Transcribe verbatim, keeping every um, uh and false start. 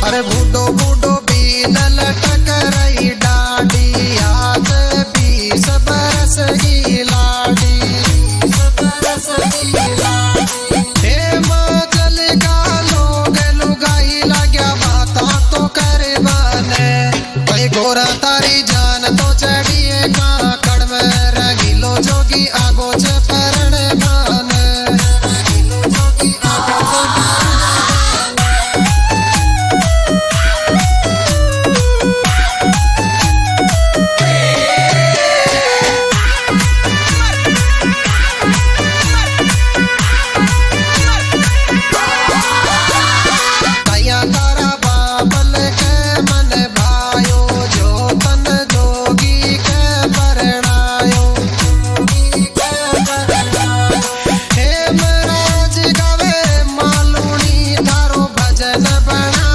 अरे बूढ़ो बूढ़ो भी न लटक रही डाडी, आज भी सब बरस की लाडी, सब बरस की लाडी। हे मजल का लोग लुगाई लग्या बाता तो करे बने, भाई गोरा तारी जान तो चढ़िए काकड़ में, रंगीलो जोगी आगो च परण बने, रंगीलो जोगी आगो च भजन बना